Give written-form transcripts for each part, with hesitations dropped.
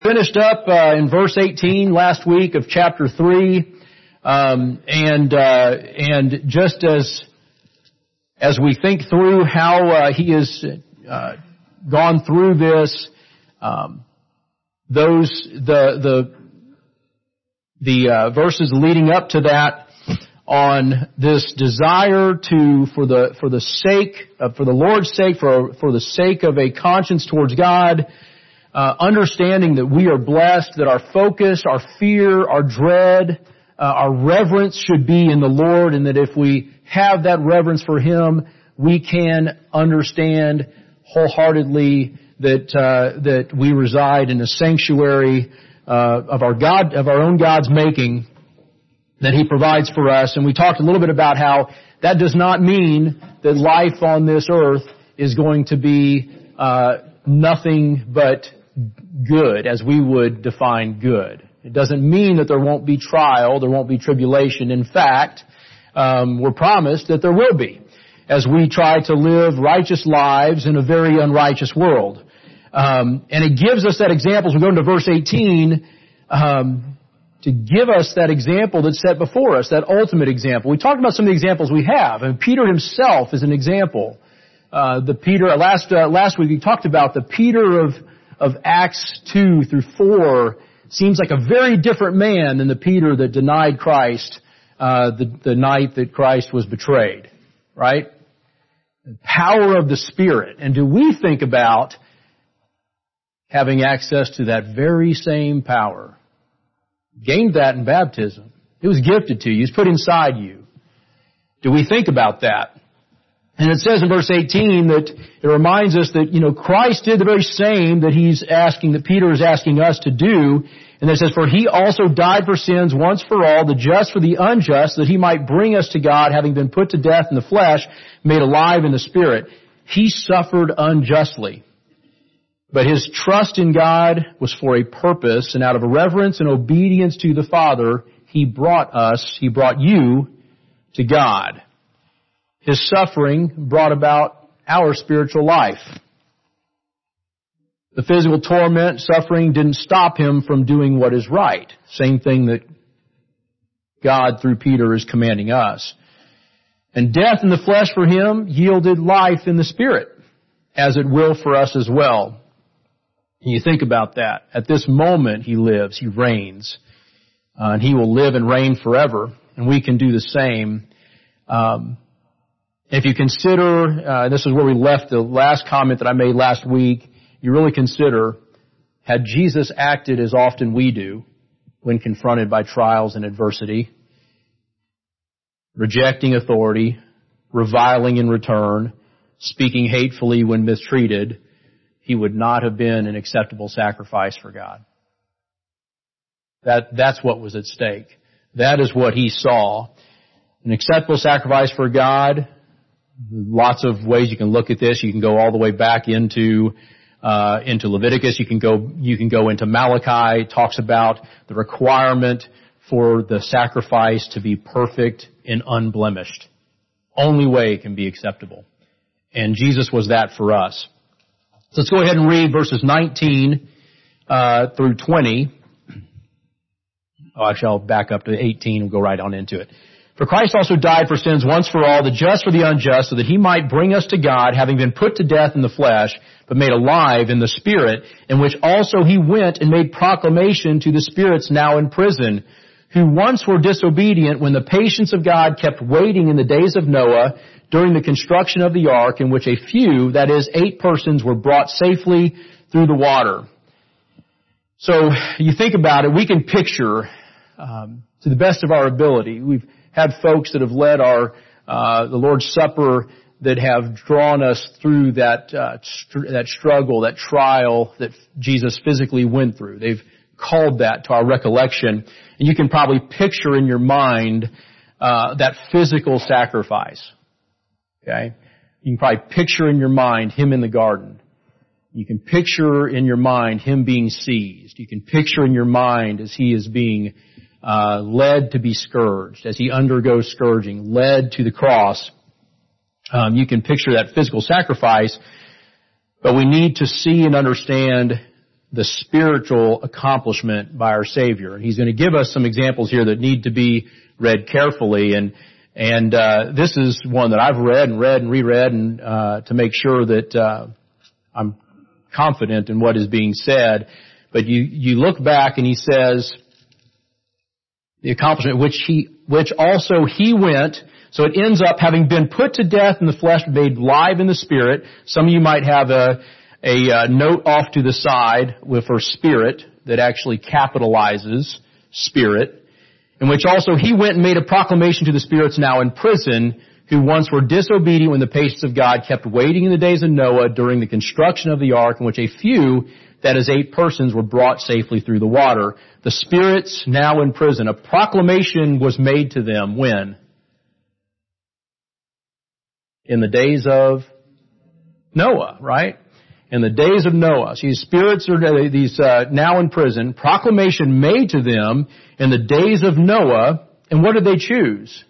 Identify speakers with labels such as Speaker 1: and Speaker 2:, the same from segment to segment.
Speaker 1: Finished up in verse 18 last week of chapter 3, and just as we think through how he has gone through this, the verses leading up to that on this desire for the Lord's sake, for the sake of a conscience towards God. Understanding that we are blessed, that our focus, our fear, our dread, our reverence should be in the Lord, and that if we have that reverence for Him, we can understand wholeheartedly that we reside in a sanctuary of our own God's making that He provides for us. And we talked a little bit about how that does not mean that life on this earth is going to be nothing but good, as we would define good. It doesn't mean that there won't be trial, there won't be tribulation. In fact, we're promised that there will be, as we try to live righteous lives in a very unrighteous world. And it gives us that example, as we go into verse 18, to give us that example that's set before us, that ultimate example. We talked about some of the examples we have, and Peter himself is an example. Last week we talked about the Peter of Acts 2 through 4 seems like a very different man than the Peter that denied Christ the night that Christ was betrayed, right? The power of the Spirit. And do we think about having access to that very same power? Gained that in baptism. It was gifted to you. It was put inside you. Do we think about that? And it says in verse 18 that it reminds us that, Christ did the very same that Peter is asking us to do. And it says, for He also died for sins once for all, the just for the unjust, that He might bring us to God, having been put to death in the flesh, made alive in the Spirit. He suffered unjustly. But His trust in God was for a purpose, and out of reverence and obedience to the Father, He brought you to God. His suffering brought about our spiritual life. The physical torment, suffering didn't stop Him from doing what is right. Same thing that God through Peter is commanding us. And death in the flesh for Him yielded life in the Spirit, as it will for us as well. And you think about that. At this moment He lives, He reigns, and He will live and reign forever. And we can do the same. If you consider, this is where we left the last comment that I made last week, you really consider, had Jesus acted as often we do when confronted by trials and adversity, rejecting authority, reviling in return, speaking hatefully when mistreated, He would not have been an acceptable sacrifice for God. That's what was at stake. That is what He saw. An acceptable sacrifice for God. Lots of ways you can look at this. You can go all the way back into Leviticus. You can go into Malachi. It talks about the requirement for the sacrifice to be perfect and unblemished. Only way it can be acceptable. And Jesus was that for us. So let's go ahead and read verses 19 through 20. I'll back up to 18 and go right on into it. For Christ also died for sins once for all, the just for the unjust, so that He might bring us to God, having been put to death in the flesh, but made alive in the Spirit, in which also He went and made proclamation to the spirits now in prison, who once were disobedient when the patience of God kept waiting in the days of Noah during the construction of the ark, in which a few, that is, 8 persons, were brought safely through the water. So you think about it, we can picture, to the best of our ability, we've had folks that have led the Lord's Supper that have drawn us through that struggle, that trial that Jesus physically went through. They've called that to our recollection. And you can probably picture in your mind that physical sacrifice. Okay? You can probably picture in your mind Him in the garden. You can picture in your mind Him being seized. You can picture in your mind as He is being led to be scourged, as He undergoes scourging, led to the cross. You can picture that physical sacrifice, but we need to see and understand the spiritual accomplishment by our Savior. And He's going to give us some examples here that need to be read carefully. And this is one that I've read and reread and to make sure that I'm confident in what is being said. But you look back and He says, the accomplishment which also He went. So it ends up having been put to death in the flesh, made live in the Spirit. Some of you might have a note off to the side for Spirit that actually capitalizes Spirit, in which also He went and made a proclamation to the spirits now in prison, who once were disobedient when the patience of God kept waiting in the days of Noah during the construction of the ark, in which a few, that is 8 persons, were brought safely through the water. The spirits now in prison. A proclamation was made to them when? In the days of Noah, right? In the days of Noah. See, spirits are these now in prison. Proclamation made to them in the days of Noah. And what did they choose?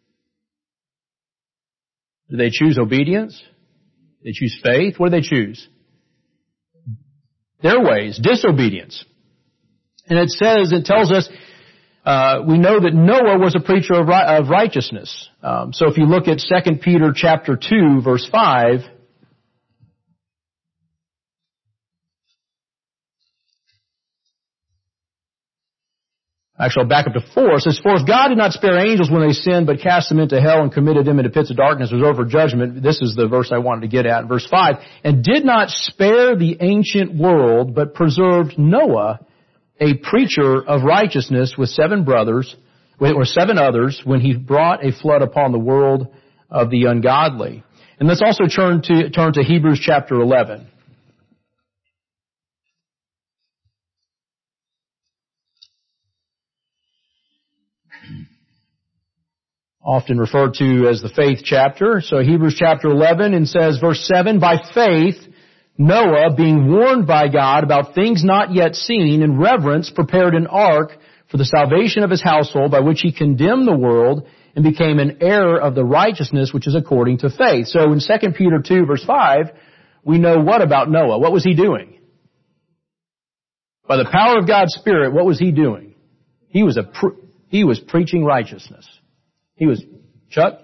Speaker 1: Did they choose obedience? Did they choose faith? What did they choose? Their ways, disobedience. And it tells us, we know that Noah was a preacher of righteousness. So if you look at 2 Peter chapter 2, verse 5, actually, I'll back up to 4. It says, "For if God did not spare angels when they sinned, but cast them into hell and committed them into pits of darkness, reserved for judgment." This is the verse I wanted to get at, verse 5. "And did not spare the ancient world, but preserved Noah, a preacher of righteousness, with 7 others, when He brought a flood upon the world of the ungodly." And let's also turn to Hebrews chapter 11. Often referred to as the faith chapter. So Hebrews chapter 11, and says, verse 7, "By faith, Noah, being warned by God about things not yet seen, in reverence prepared an ark for the salvation of his household, by which he condemned the world and became an heir of the righteousness which is according to faith." So in 2 Peter 2, verse 5, we know what about Noah? What was he doing? By the power of God's Spirit, what was he doing? He was preaching righteousness. He was, Chuck?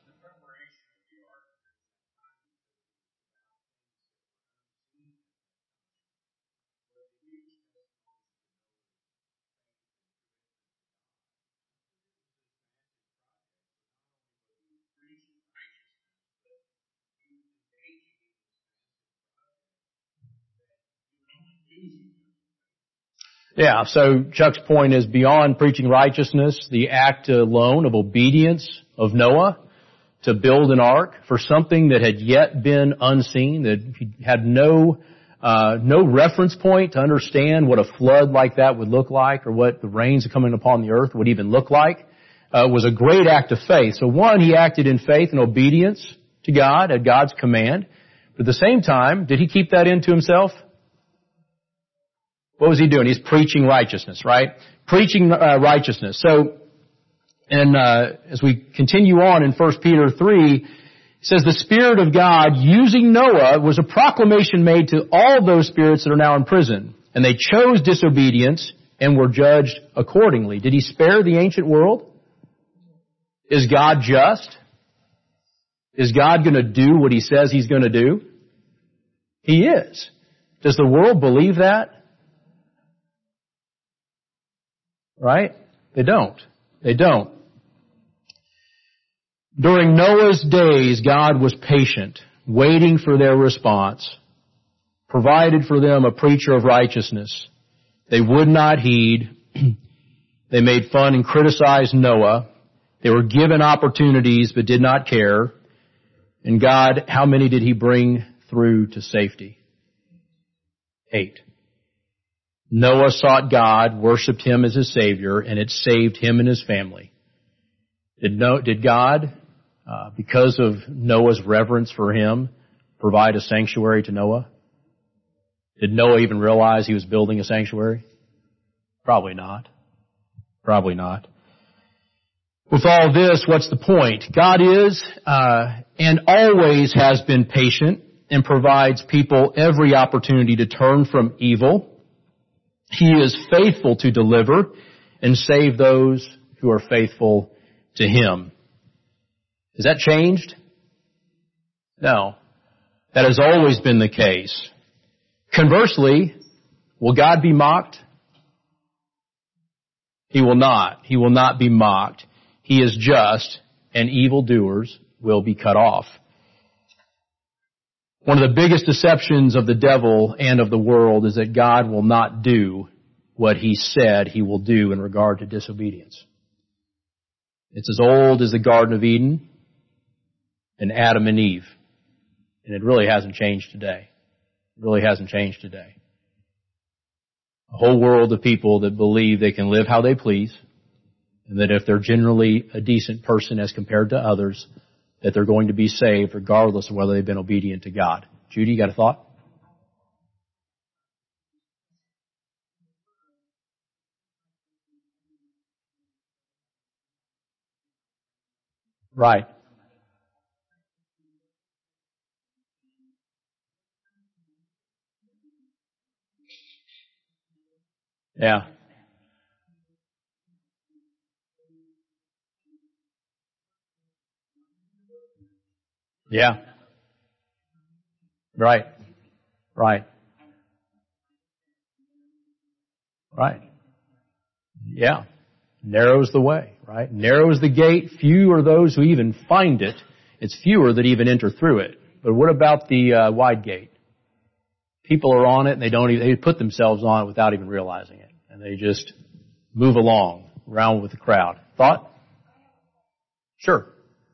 Speaker 1: Yeah, so Chuck's point is beyond preaching righteousness, the act alone of obedience of Noah to build an ark for something that had yet been unseen, that he had no reference point to understand what a flood like that would look like, or what the rains coming upon the earth would even look like, was a great act of faith. So one, he acted in faith and obedience to God at God's command. But at the same time, did he keep that into himself? What was he doing? He's preaching righteousness, right? Preaching righteousness. So, and as we continue on in 1 Peter 3, it says, "The Spirit of God, using Noah, was a proclamation made to all those spirits that are now in prison. And they chose disobedience and were judged accordingly." Did He spare the ancient world? Is God just? Is God going to do what He says He's going to do? He is. Does the world believe that? Right? They don't. They don't. During Noah's days, God was patient, waiting for their response, provided for them a preacher of righteousness. They would not heed. They made fun and criticized Noah. They were given opportunities but did not care. And God, how many did He bring through to safety? 8. Noah sought God, worshiped Him as his Savior, and it saved him and his family. Did God, because of Noah's reverence for Him, provide a sanctuary to Noah? Did Noah even realize he was building a sanctuary? Probably not. Probably not. With all this, what's the point? God is and always has been patient and provides people every opportunity to turn from evil He is faithful to deliver and save those who are faithful to Him. Has that changed? No. That has always been the case. Conversely, will God be mocked? He will not. He will not be mocked. He is just, and evildoers will be cut off. One of the biggest deceptions of the devil and of the world is that God will not do what He said He will do in regard to disobedience. It's as old as the Garden of Eden and Adam and Eve. And it really hasn't changed today. It really hasn't changed today. A whole world of people that believe they can live how they please, and that if they're generally a decent person as compared to others, that they're going to be saved regardless of whether they've been obedient to God. Judy, you got a thought? Right. Yeah. Yeah. Right. Right. Right. Yeah. Narrow is the way, right? Narrow is the gate. Few are those who even find it. It's fewer that even enter through it. But what about the wide gate? People are on it and they put themselves on it without even realizing it. And they just move along around with the crowd. Thought? Sure.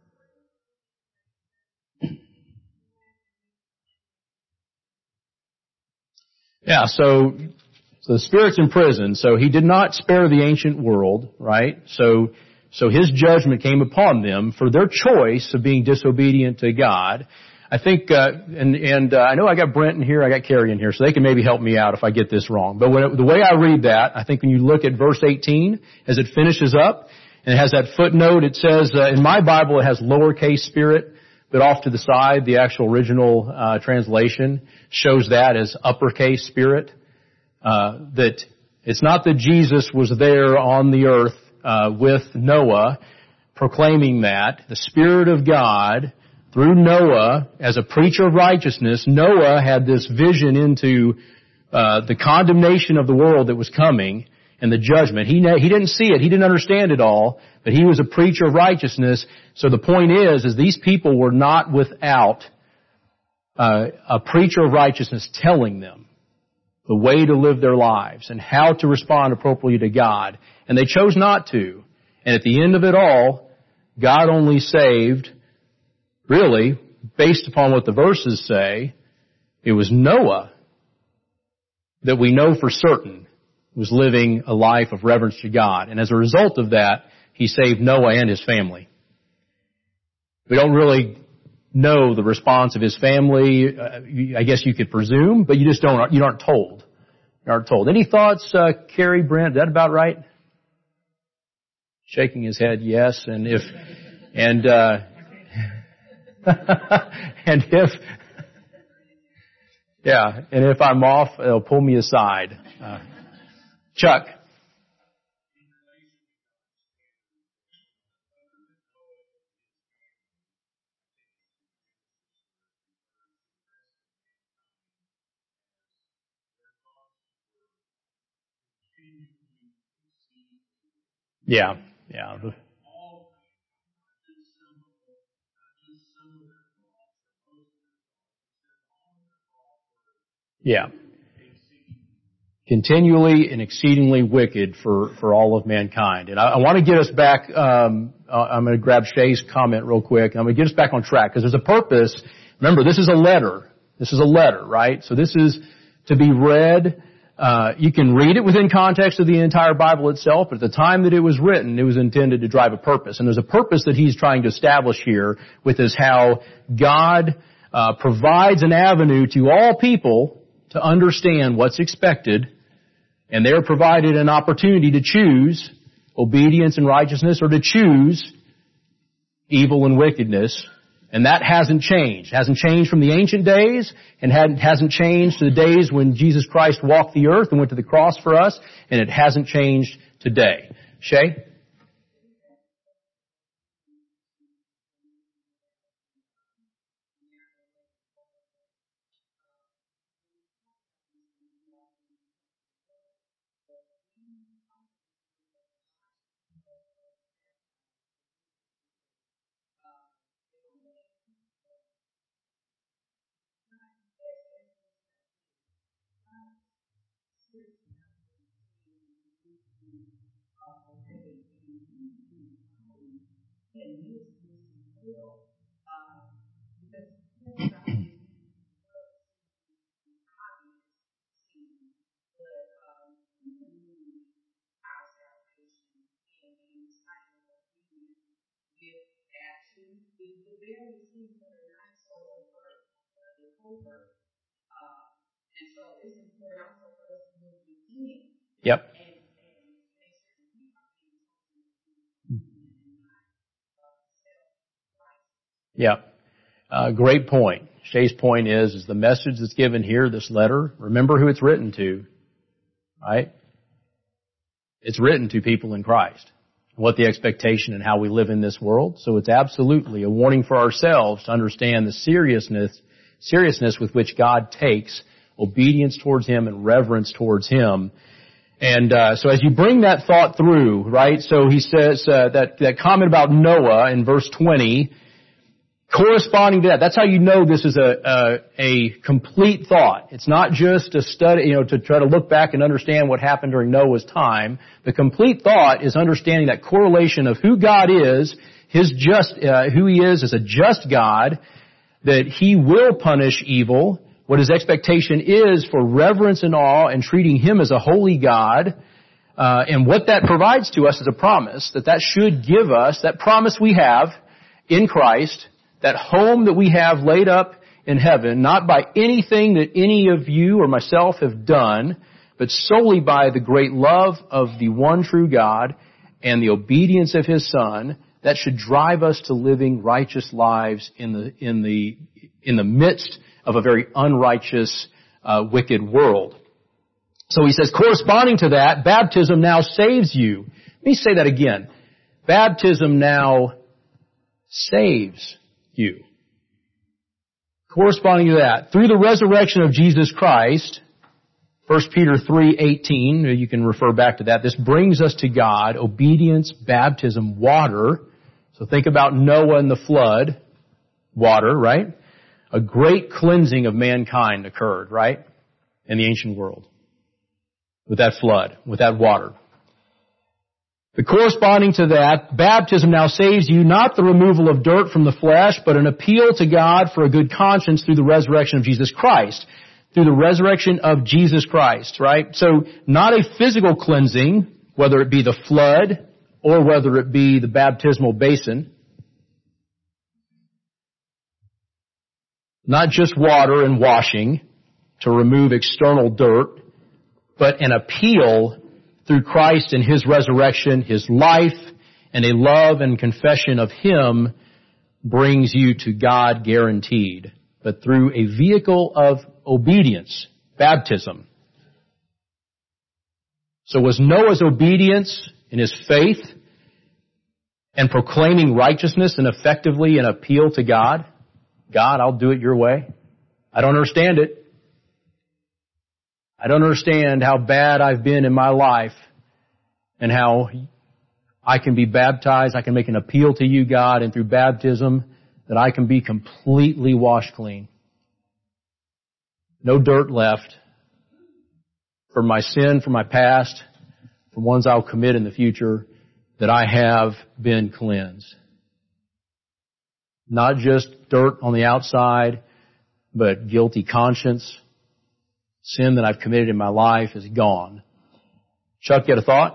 Speaker 1: Yeah, so the Spirit's in prison, so He did not spare the ancient world, right? So His judgment came upon them for their choice of being disobedient to God. I think, I know I got Brent in here, I got Carrie in here, so they can maybe help me out if I get this wrong. But the way I read that, I think when you look at verse 18, as it finishes up, and it has that footnote, it says, in my Bible it has lowercase spirit, but off to the side, the actual original translation shows that as uppercase spirit. That it's not that Jesus was there on the earth with Noah proclaiming that. The Spirit of God, through Noah, as a preacher of righteousness, Noah had this vision into the condemnation of the world that was coming and the judgment. He didn't see it. He didn't understand it all, but he was a preacher of righteousness. So the point is these people were not without a preacher of righteousness telling them the way to live their lives and how to respond appropriately to God. And they chose not to. And at the end of it all, God only saved, really, based upon what the verses say, it was Noah that we know for certain was living a life of reverence to God. And as a result of that, He saved Noah and his family. We don't really know the response of his family. I guess you could presume, but you aren't told. You aren't told. Any thoughts, Carrie, Brent? Is that about right? Shaking his head, yes. And if I'm off, they'll pull me aside. Chuck. Yeah. Yeah. Continually and exceedingly wicked for all of mankind. And I want to get us back, I'm going to grab Shay's comment real quick. I'm going to get us back on track because there's a purpose. Remember, this is a letter. This is a letter, right? So this is to be read. You can read it within context of the entire Bible itself, but at the time that it was written, it was intended to drive a purpose. And there's a purpose that he's trying to establish here with is how God provides an avenue to all people to understand what's expected, and they're provided an opportunity to choose obedience and righteousness or to choose evil and wickedness And that hasn't changed. It hasn't changed from the ancient days, and hasn't changed to the days when Jesus Christ walked the earth and went to the cross for us, and it hasn't changed today. Shay? Yep. Yep. Great point. Shay's point is the message that's given here, this letter, remember who it's written to, right? It's written to people in Christ. What the expectation and how we live in this world. So it's absolutely a warning for ourselves to understand the seriousness with which God takes obedience towards Him and reverence towards Him. And so as you bring that thought through, right, so he says that comment about Noah in verse 20, corresponding to that, that's how you know this is a complete thought. It's not just a study, to try to look back and understand what happened during Noah's time. The complete thought is understanding that correlation of who God is, who He is as a just God, that He will punish evil, what His expectation is for reverence and awe and treating Him as a holy God, and what that provides to us is a promise that should give us, that promise we have in Christ, that home that we have laid up in heaven, not by anything that any of you or myself have done, but solely by the great love of the one true God and the obedience of His Son, that should drive us to living righteous lives in the midst of a very unrighteous, wicked world. So he says, corresponding to that, baptism now saves you. Let me say that again. Baptism now saves you. Corresponding to that, through the resurrection of Jesus Christ, 1 Peter 3:18, you can refer back to that. This brings us to God, obedience, baptism, water. So think about Noah and the flood, water, right? A great cleansing of mankind occurred, right? In the ancient world. With that flood, with that water. But corresponding to that, baptism now saves you, not the removal of dirt from the flesh, but an appeal to God for a good conscience through the resurrection of Jesus Christ. Through the resurrection of Jesus Christ, right? So, not a physical cleansing, whether it be the flood, or whether it be the baptismal basin. Not just water and washing to remove external dirt, but an appeal through Christ and His resurrection, His life, and a love and confession of Him brings you to God guaranteed. But through a vehicle of obedience, baptism. So was Noah's obedience in his faith and proclaiming righteousness and effectively an appeal to God? God, I'll do it your way. I don't understand it. I don't understand how bad I've been in my life and how I can be baptized. I can make an appeal to you, God, and through baptism that I can be completely washed clean. No dirt left for my sin, for my past, for ones I'll commit in the future, that I have been cleansed. Not just dirt on the outside, but guilty conscience. Sin that I've committed in my life is gone. Chuck, you had a thought?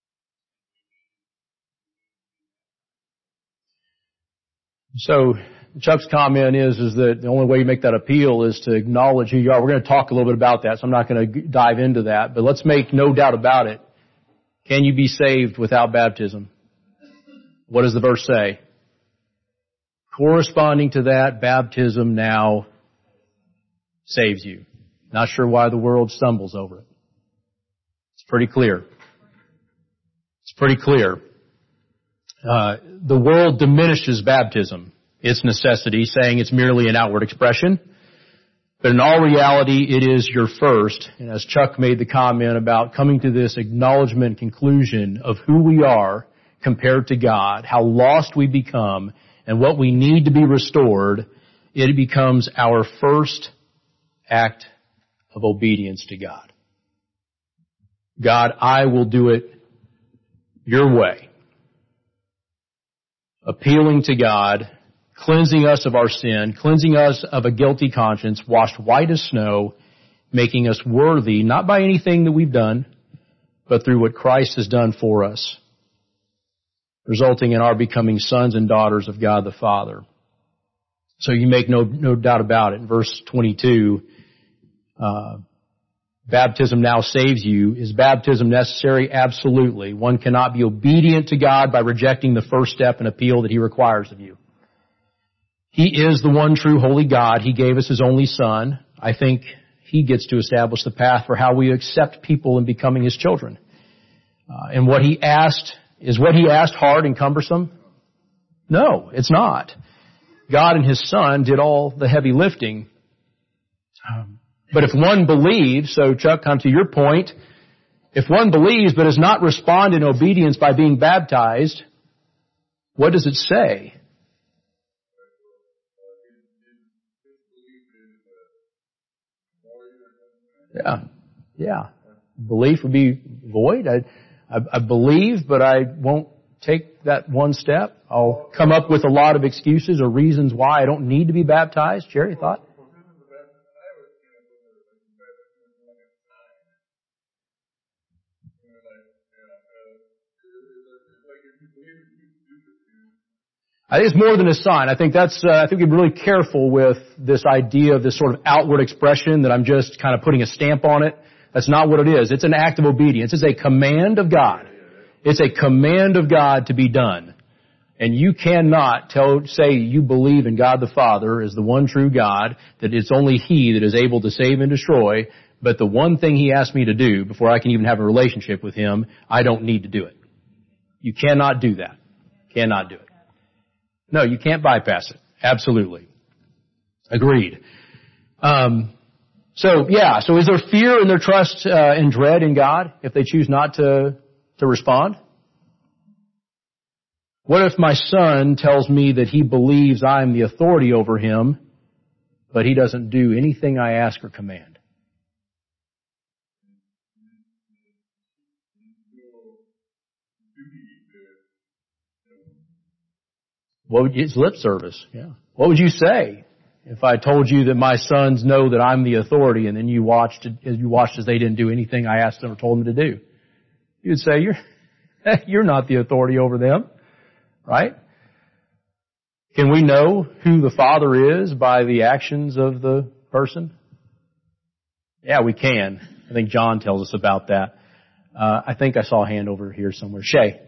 Speaker 1: So, Chuck's comment is that the only way you make that appeal is to acknowledge who you are. We're going to talk a little bit about that, so I'm not going to dive into that. But let's make no doubt about it. Can you be saved without baptism? What does the verse say? Corresponding to that, baptism now saves you. Not sure why the world stumbles over it. It's pretty clear. It's pretty clear. The world diminishes baptism, its necessity, saying it's merely an outward expression. But in all reality, it is your first. And as Chuck made the comment about coming to this acknowledgement conclusion of who we are compared to God, how lost we become, and what we need to be restored, it becomes our first act of obedience to God. God, I will do it your way. Appealing to God, cleansing us of our sin, cleansing us of a guilty conscience, washed white as snow, making us worthy, not by anything that we've done, but through what Christ has done for us, resulting in our becoming sons and daughters of God the Father. So you make no doubt about it. In verse 22, baptism now saves you. Is baptism necessary? Absolutely. One cannot be obedient to God by rejecting the first step and appeal that He requires of you. He is the one true holy God. He gave us His only Son. I think He gets to establish the path for how we accept people in becoming His children. And what He asked, is what He asked hard and cumbersome? No, it's not. God and His Son did all the heavy lifting. But if one believes, so Chuck, come to your point, if one believes but does not respond in obedience by being baptized, what does it say? Yeah. Belief would be void. I believe, but I won't take that one step. I'll come up with a lot of excuses or reasons why I don't need to be baptized. Jerry, thought? I think it's more than a sign. I think we'd be really careful with this idea of this sort of outward expression that I'm just kind of putting a stamp on it. That's not what it is. It's an act of obedience. It's a command of God. It's a command of God to be done. And you cannot say you believe in God the Father as the one true God, that it's only He that is able to save and destroy, but the one thing He asked me to do before I can even have a relationship with Him, I don't need to do it. You cannot do that. Cannot do it. No, you can't bypass it. Absolutely. Agreed. So is there fear in their trust and dread in God if they choose not to respond? What if my son tells me that he believes I'm the authority over him, but he doesn't do anything I ask or command? It's lip service. Yeah. What would you say if I told you that my sons know that I'm the authority, and then you watched as they didn't do anything I asked them or told them to do? You'd say you're not the authority over them, right? Can we know who the Father is by the actions of the person? Yeah, we can. I think John tells us about that. I think I saw a hand over here somewhere. Shay.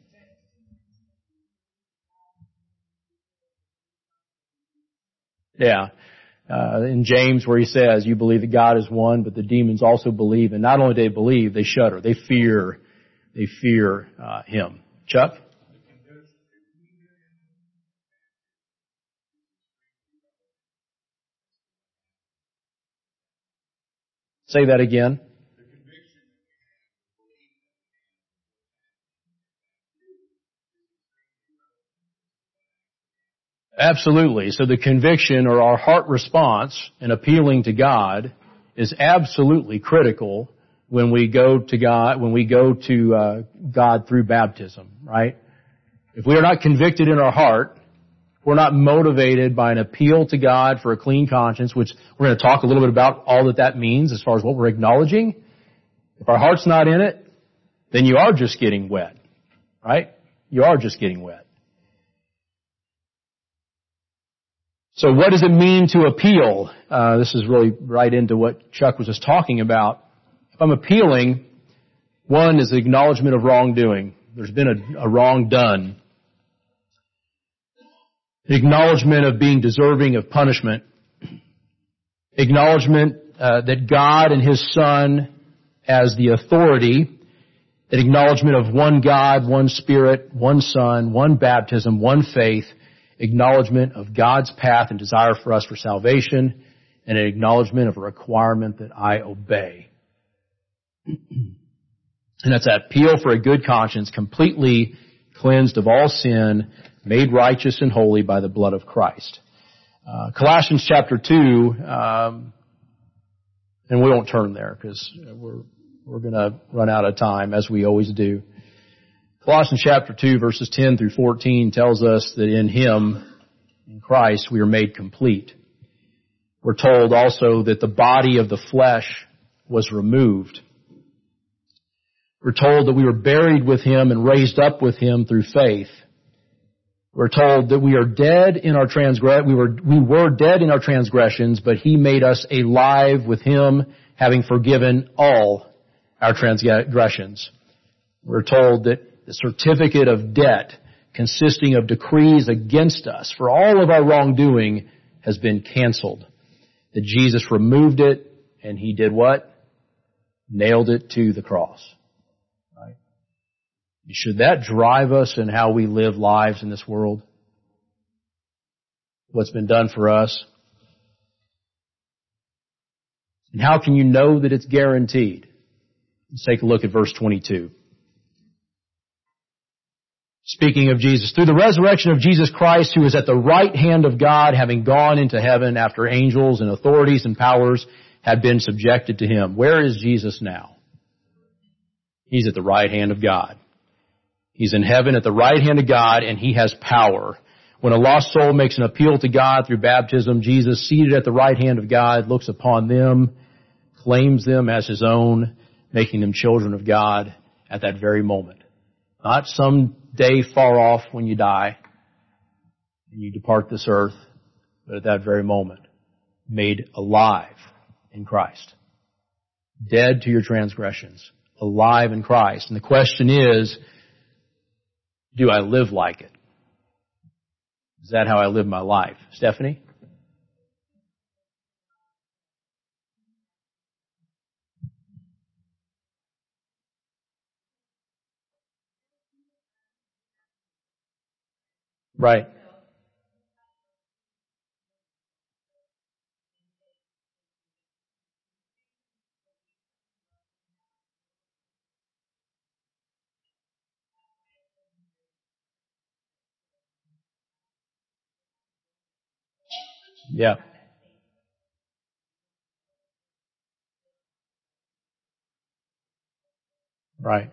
Speaker 1: Yeah. In James where he says, you believe that God is one, but the demons also believe. And not only do they believe, they shudder. They fear Him. Chuck? Say that again. Absolutely. So the conviction or our heart response in appealing to God is absolutely critical when we go to God through baptism, right? If we are not convicted in our heart, we're not motivated by an appeal to God for a clean conscience, which we're going to talk a little bit about all that means as far as what we're acknowledging. If our heart's not in it, then you are just getting wet, right? You are just getting wet. So what does it mean to appeal? This is really right into what Chuck was just talking about. If I'm appealing, one is the acknowledgement of wrongdoing. There's been a wrong done. The acknowledgement of being deserving of punishment. Acknowledgement that God and His Son as the authority. That acknowledgement of one God, one Spirit, one Son, one baptism, one faith. Acknowledgement of God's path and desire for us for salvation. And an acknowledgement of a requirement that I obey. And that's that appeal for a good conscience, completely cleansed of all sin, made righteous and holy by the blood of Christ. Colossians chapter 2, and we won't turn there because we're going to run out of time as we always do. Colossians chapter 2 verses 10 through 14 tells us that in Him, in Christ, we are made complete. We're told also that the body of the flesh was removed. We're told that we were buried with Him and raised up with Him through faith. We're told that we are dead in our we were dead in our transgressions, but He made us alive with Him, having forgiven all our transgressions. We're told that the certificate of debt, consisting of decrees against us for all of our wrongdoing, has been canceled. That Jesus removed it, and He did what? Nailed it to the cross. Should that drive us in how we live lives in this world? What's been done for us? And how can you know that it's guaranteed? Let's take a look at verse 22. Speaking of Jesus, through the resurrection of Jesus Christ, who is at the right hand of God, having gone into heaven after angels and authorities and powers had been subjected to Him. Where is Jesus now? He's at the right hand of God. He's in heaven at the right hand of God, and He has power. When a lost soul makes an appeal to God through baptism, Jesus, seated at the right hand of God, looks upon them, claims them as His own, making them children of God at that very moment. Not some day far off when you die and you depart this earth, but at that very moment, made alive in Christ. Dead to your transgressions, alive in Christ. And the question is, do I live like it? Is that how I live my life? Stephanie? Right. Yeah. Right.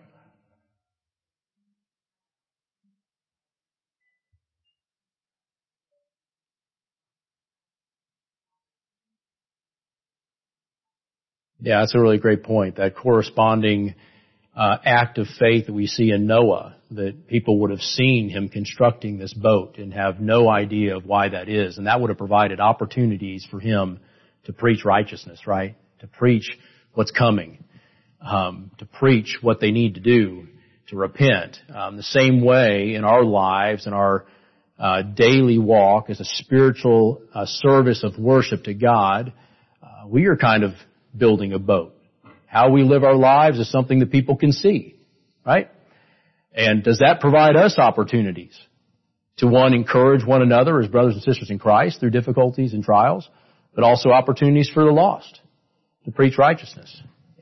Speaker 1: Yeah, that's a really great point. That corresponding act of faith that we see in Noah, that people would have seen him constructing this boat and have no idea of why that is. And that would have provided opportunities for him to preach righteousness, right? To preach what's coming, to preach what they need to do, to repent. The same way in our lives, in our daily walk as a spiritual service of worship to God, we are kind of building a boat. How we live our lives is something that people can see, right? And does that provide us opportunities to, one, encourage one another as brothers and sisters in Christ through difficulties and trials, but also opportunities for the lost to preach righteousness?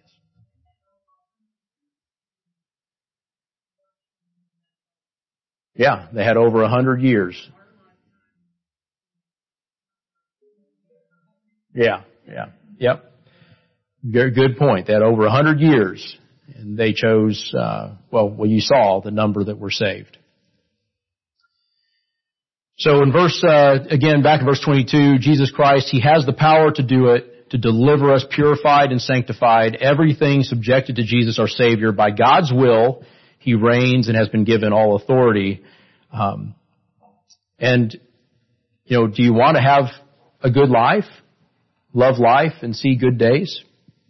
Speaker 1: Yeah, they had over 100 years. Yeah. Yep. Good point. They had over 100 years, and they chose, well, you saw the number that were saved. So in again, back in verse 22, Jesus Christ, He has the power to do it, to deliver us purified and sanctified, everything subjected to Jesus our Savior. By God's will, He reigns and has been given all authority. And Do you want to have a good life, love life, and see good days?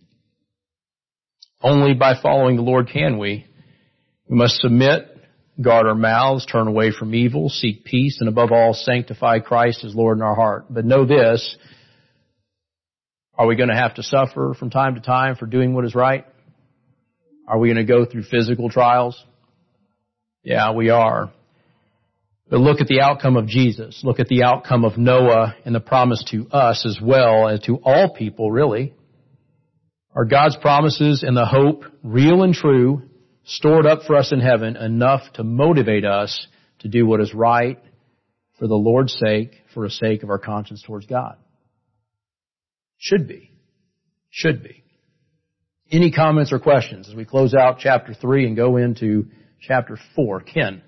Speaker 1: Only by following the Lord can we. We must submit, guard our mouths, turn away from evil, seek peace, and above all, sanctify Christ as Lord in our heart. But know this, are we going to have to suffer from time to time for doing what is right? Are we going to go through physical trials? Yeah, we are. But look at the outcome of Jesus. Look at the outcome of Noah and the promise to us as well as to all people, really. Are God's promises and the hope real and true, stored up for us in heaven, enough to motivate us to do what is right for the Lord's sake, for the sake of our conscience towards God? Should be. Should be. Any comments or questions as we close out chapter 3 and go into chapter 4? Ken?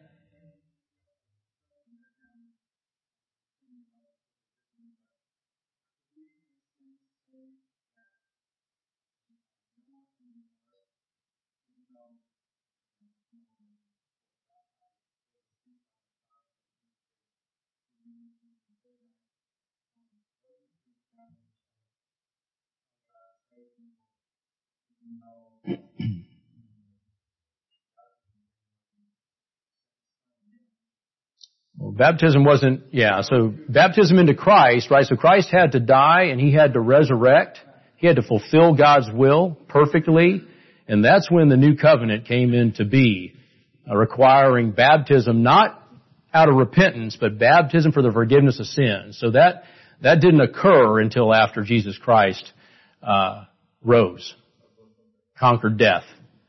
Speaker 1: Well, baptism wasn't, so baptism into Christ, right? So Christ had to die and He had to resurrect. He had to fulfill God's will perfectly. And that's when the new covenant came into be, requiring baptism not out of repentance, but baptism for the forgiveness of sins. So that didn't occur until after Jesus Christ rose, conquered death.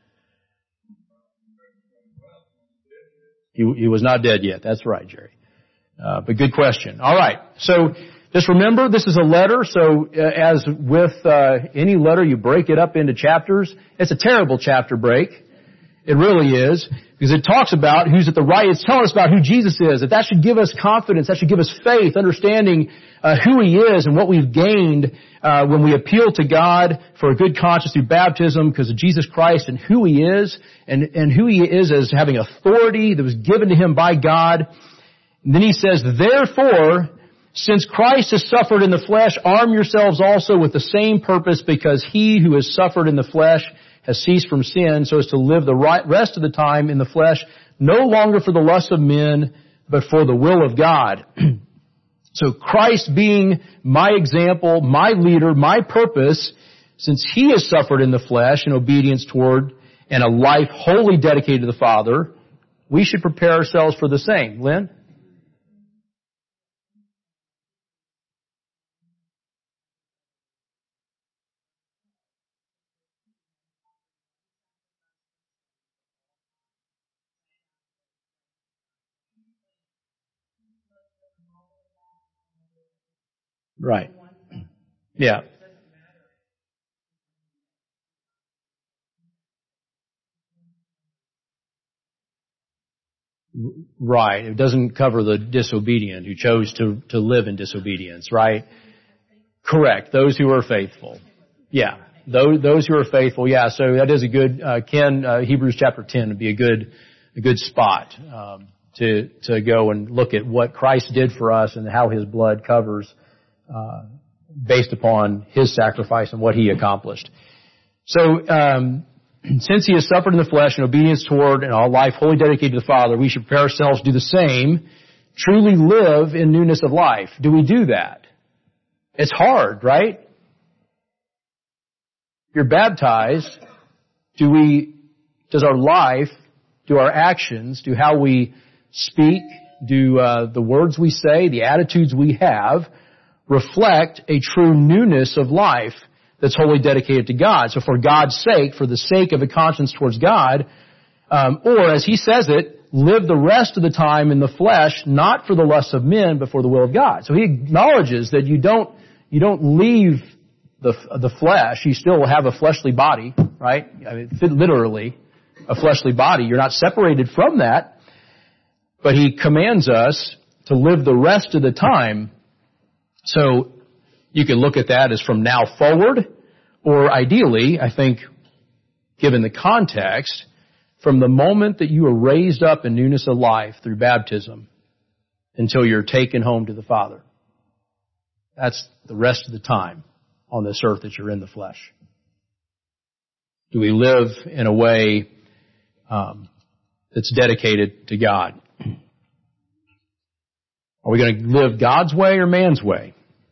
Speaker 1: He was not dead yet. That's right, Jerry. But good question. All right. So just remember, this is a letter. So as with any letter, you break it up into chapters. It's a terrible chapter break. It really is. Because it talks about who's at the right. It's telling us about who Jesus is. That should give us confidence. That should give us faith, understanding who He is and what we've gained when we appeal to God for a good conscience through baptism because of Jesus Christ and who He is and who He is as having authority that was given to Him by God. And then He says, therefore, since Christ has suffered in the flesh, arm yourselves also with the same purpose because He who has suffered in the flesh has ceased from sin so as to live the rest of the time in the flesh, no longer for the lust of men, but for the will of God. So Christ being my example, my leader, my purpose, since He has suffered in the flesh in obedience toward and a life wholly dedicated to the Father, we should prepare ourselves for the same. Lynn? Right. Yeah. Right. It doesn't cover the disobedient who chose to live in disobedience, right? Correct. Those who are faithful. Yeah. Those who are faithful. Yeah. So that is a good, Ken, Hebrews chapter 10 would be a good spot, to go and look at what Christ did for us and how His blood covers, based upon His sacrifice and what He accomplished. So, since He has suffered in the flesh in obedience toward and all life wholly dedicated to the Father, we should prepare ourselves to do the same, truly live in newness of life. Do we do that? It's hard, right? You're baptized. Does our life, do our actions, do how we speak, do the words we say, the attitudes we have, reflect a true newness of life that's wholly dedicated to God? So for God's sake, for the sake of a conscience towards God, or as He says it, live the rest of the time in the flesh, not for the lusts of men, but for the will of God. So He acknowledges that you don't leave the flesh. You still have a fleshly body, right? I mean, literally a fleshly body. You're not separated from that, but He commands us to live the rest of the time. So you can look at that as from now forward, or ideally, I think, given the context, from the moment that you are raised up in newness of life through baptism until you're taken home to the Father. That's the rest of the time on this earth that you're in the flesh. Do we live in a way that's dedicated to God? Are we going to live God's way or man's way?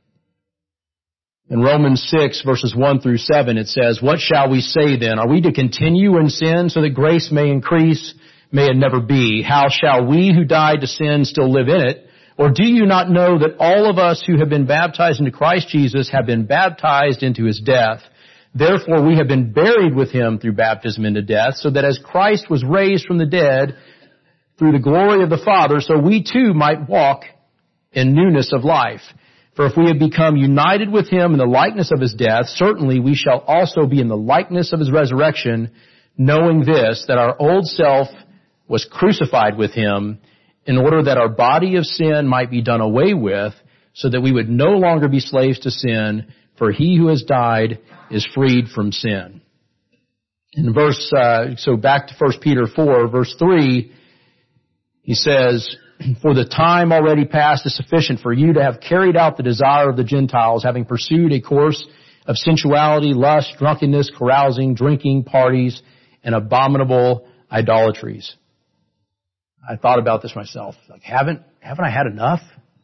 Speaker 1: In Romans 6, verses 1 through 7, it says, "What shall we say then? Are we to continue in sin so that grace may increase? May it never be. How shall we who died to sin still live in it? Or do you not know that all of us who have been baptized into Christ Jesus have been baptized into His death? Therefore we have been buried with Him through baptism into death, so that as Christ was raised from the dead through the glory of the Father, so we too might walk in newness of life. For if we have become united with Him in the likeness of His death, certainly we shall also be in the likeness of His resurrection, knowing this, that our old self was crucified with Him, in order that our body of sin might be done away with, so that we would no longer be slaves to sin, for he who has died is freed from sin." In so back to 1 Peter 4, verse 3, he says, "For the time already past is sufficient for you to have carried out the desire of the Gentiles, having pursued a course of sensuality, lust, drunkenness, carousing, drinking, parties, and abominable idolatries." I thought about this myself. Like, haven't I had enough?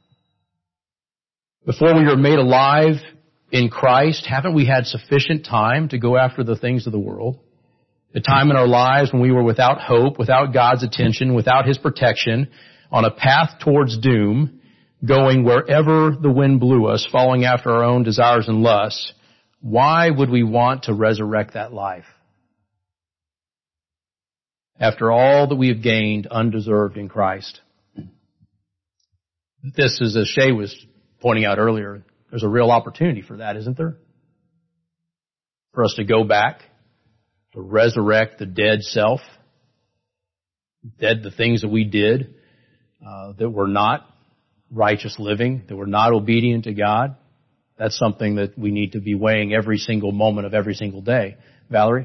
Speaker 1: Before we were made alive in Christ, haven't we had sufficient time to go after the things of the world? The time in our lives when we were without hope, without God's attention, without His protection, on a path towards doom, going wherever the wind blew us, following after our own desires and lusts. Why would we want to resurrect that life? After all that we have gained undeserved in Christ. This is, as Shay was pointing out earlier, there's a real opportunity for that, isn't there? For us to go back, to resurrect the dead self, the things that we did, that were not righteous living, that were not obedient to God. That's something that we need to be weighing every single moment of every single day. Valerie?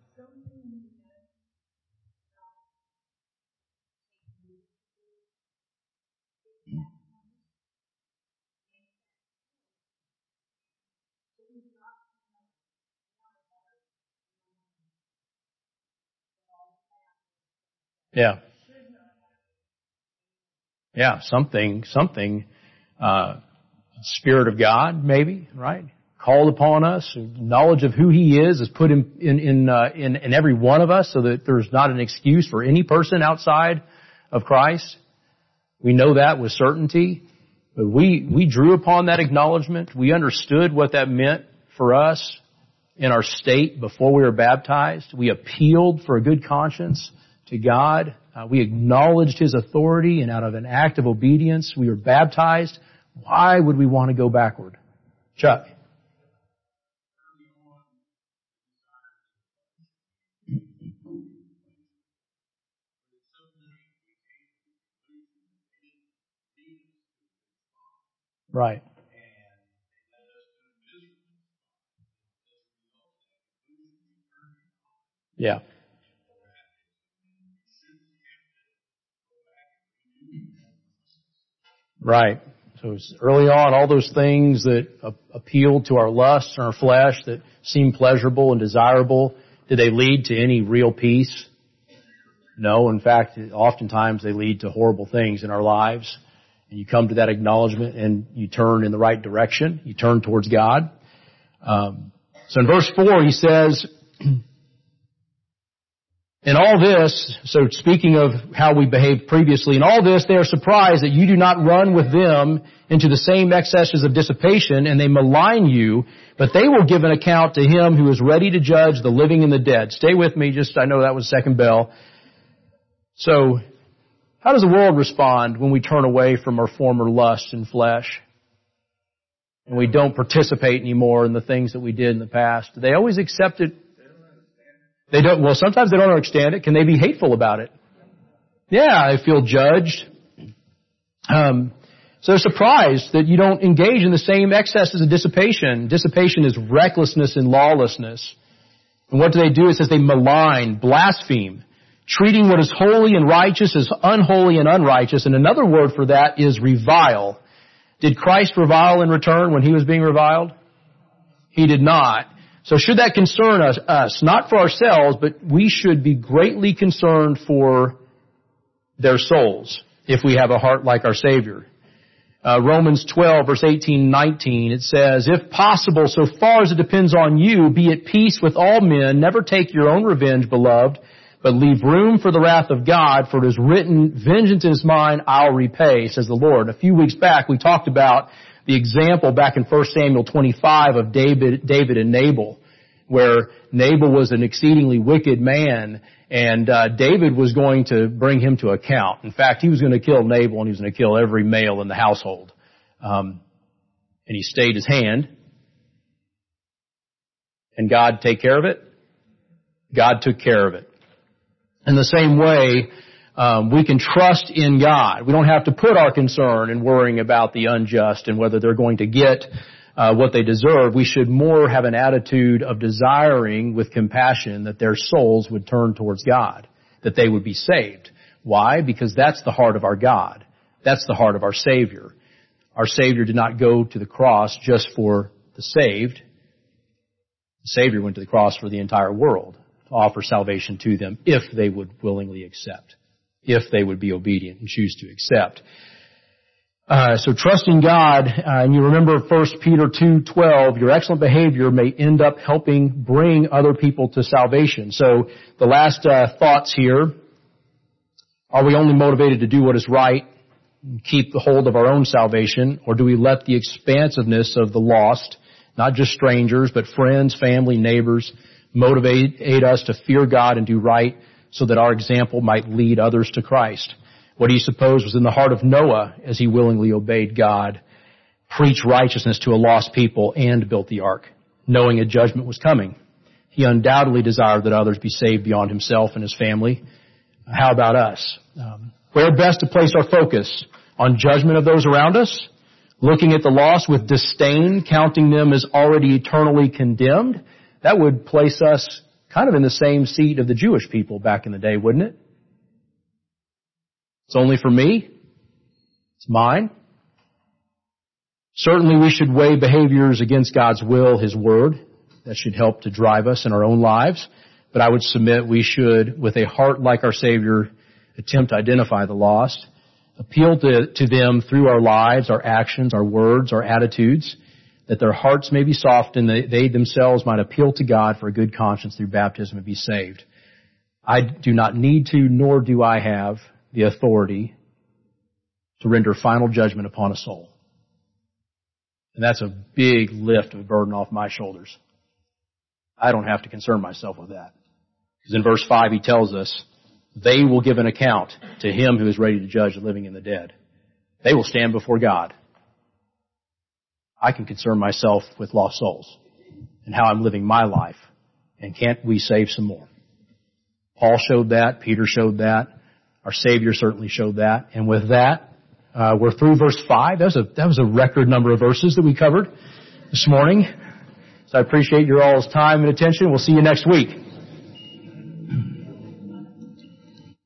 Speaker 1: Yeah. Yeah, something, Spirit of God, maybe, right? Called upon us. Knowledge of who He is put in every one of us so that there's not an excuse for any person outside of Christ. We know that with certainty. But we drew upon that acknowledgement. We understood what that meant for us in our state before we were baptized. We appealed for a good conscience to God. We acknowledged His authority, and out of an act of obedience, we were baptized. Why would we want to go backward? Chuck? Right. Yeah. Right. So it's early on, all those things that appealed to our lusts and our flesh that seemed pleasurable and desirable, did they lead to any real peace? No. In fact, oftentimes they lead to horrible things in our lives. And you come to that acknowledgement and you turn in the right direction. You turn towards God. So in verse 4, he says, in all this, so speaking of how we behaved previously, in all this they are surprised that you do not run with them into the same excesses of dissipation, and they malign you, but they will give an account to Him who is ready to judge the living and the dead. Stay with me, I know that was second bell. So, how does the world respond when we turn away from our former lusts and flesh? And we don't participate anymore in the things that we did in the past? Do they always accept it? They don't. Well, sometimes they don't understand it. Can they be hateful about it? Yeah, they feel judged. So they're surprised that you don't engage in the same excesses of dissipation. Dissipation is recklessness and lawlessness. And what do? It says they malign, blaspheme. treating what is holy and righteous as unholy and unrighteous. And another word for that is revile. Did Christ revile in return when he was being reviled? He did not. So should that concern us, not for ourselves, but we should be greatly concerned for their souls if we have a heart like our Savior. Romans 12, verse 18-19, it says, "If possible, so far as it depends on you, be at peace with all men. Never take your own revenge, beloved, but leave room for the wrath of God, for it is written, vengeance is mine, I'll repay, says the Lord." A few weeks back, we talked about the example back in 1 Samuel 25 of David and Nabal, where Nabal was an exceedingly wicked man, and David was going to bring him to account. In fact, he was going to kill Nabal, and he was going to kill every male in the household. And he stayed his hand. And God take care of it? God took care of it. In the same way, we can trust in God. We don't have to put our concern in worrying about the unjust and whether they're going to get what they deserve. We should more have an attitude of desiring with compassion that their souls would turn towards God, that they would be saved. Why? Because that's the heart of our God. That's the heart of our Savior. Our Savior did not go to the cross just for the saved. The Savior went to the cross for the entire world to offer salvation to them if they would willingly accept, if they would be obedient and choose to accept. So trusting God, and you remember 1 Peter 2:12, your excellent behavior may end up helping bring other people to salvation. So the last thoughts here, are we only motivated to do what is right, keep the hold of our own salvation, or do we let the expansiveness of the lost, not just strangers, but friends, family, neighbors, motivate us to fear God and do right so that our example might lead others to Christ? What do you suppose was in the heart of Noah as he willingly obeyed God, preached righteousness to a lost people, and built the ark, knowing a judgment was coming? He undoubtedly desired that others be saved beyond himself and his family. How about us? Where best to place our focus? On judgment of those around us? Looking at the lost with disdain, counting them as already eternally condemned? That would place us kind of in the same seat of the Jewish people back in the day, wouldn't it? It's only for me. It's mine. Certainly we should weigh behaviors against God's will, His Word. That should help to drive us in our own lives. But I would submit we should, with a heart like our Savior, attempt to identify the lost, appeal to them through our lives, our actions, our words, our attitudes, that their hearts may be softened, and they themselves might appeal to God for a good conscience through baptism and be saved. I do not need to, nor do I have the authority to render final judgment upon a soul. And that's a big lift of a burden off my shoulders. I don't have to concern myself with that. Because in verse 5 he tells us, they will give an account to Him who is ready to judge the living and the dead. They will stand before God. I can concern myself with lost souls and how I'm living my life. And can't we save some more? Paul showed that. Peter showed that. Our Savior certainly showed that. And with that, we're through verse 5. That was a record number of verses that we covered this morning. So I appreciate your all's time and attention. We'll see you next week.